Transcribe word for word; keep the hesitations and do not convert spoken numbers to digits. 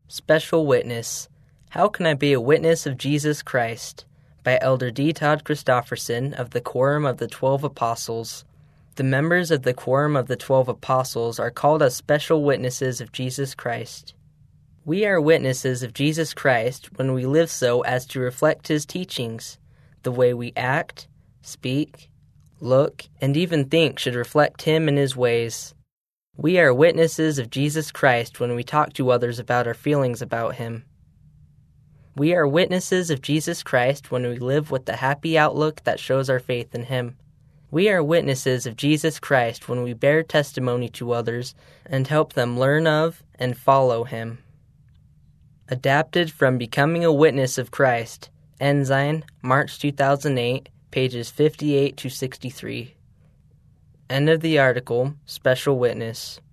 Special Witness. How Can I Be a Witness of Jesus Christ? By Elder D. Todd Christofferson of the Quorum of the Twelve Apostles. The members of the Quorum of the Twelve Apostles are called as special witnesses of Jesus Christ. We are witnesses of Jesus Christ when we live so as to reflect His teachings. The way we act, speak, look, and even think should reflect Him and His ways. We are witnesses of Jesus Christ when we talk to others about our feelings about Him. We are witnesses of Jesus Christ when we live with the happy outlook that shows our faith in Him. We are witnesses of Jesus Christ when we bear testimony to others and help them learn of and follow Him. Adapted from Becoming a Witness of Christ, Ensign, March two thousand eight, pages fifty-eight to sixty-three. End of the article, Special Witness.